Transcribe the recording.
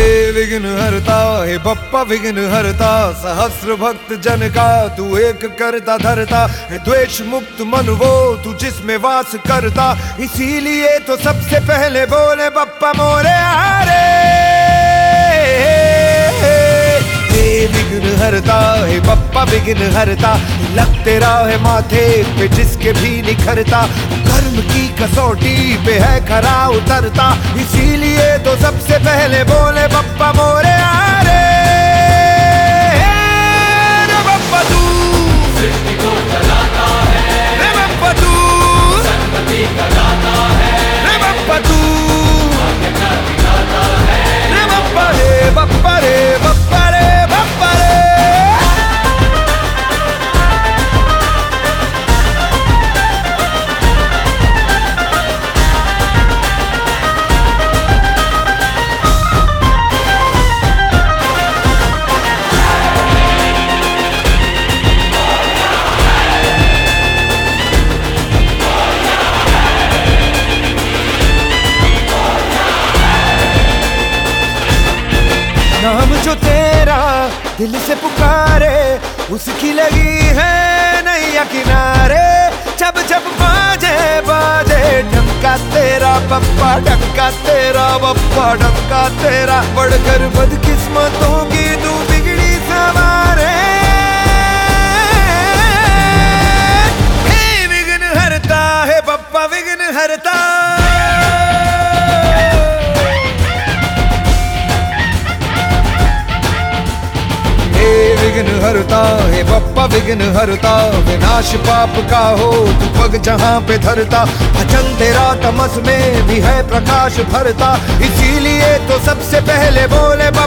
विघ्न हरता हे बप्पा विघ्न हरता, सहस्र भक्त जन का तू एक करता धरता। द्वेष मुक्त मन वो तू जिसमें वास करता, इसीलिए तो सबसे पहले बोले बप्पा मोरे आरे। हे विघ्न हरता हे बप्पा विघ्न हरता, लग तेरा है माथे पे जिसके भी निखरता। कर्म की कसौटी पे है खरा उतरता, इसीलिए तो सबसे पहले बोले बप्पा मोरे आरे। रे बप्पा तू सृष्टि को चलाता है, रे बप्पा तू संपत्ति का दाता है, रे बप्पा तू भाग्य का विधाता है। रे बप्पा रे बप्पा रे बप्पा रे बप्पा रे। नाम जो तेरा दिल से पुकारे, उसकी लगी है नैया किनारे। जब जब बाजे बाजे डंका तेरा बप्पा, डंका तेरा बप्पा, डंका तेरा। बढ़कर बदकिस्मतों की तू बिगड़ी सवारे। हे विघ्न हरता है बप्पा विघ्न हरता। विघ्न हरता हे बप्पा विघ्न हरता, विनाश पाप का हो तू पग जहाँ पे धरता। भजन तेरा तमस में भी है प्रकाश भरता, इसीलिए तो सबसे पहले बोले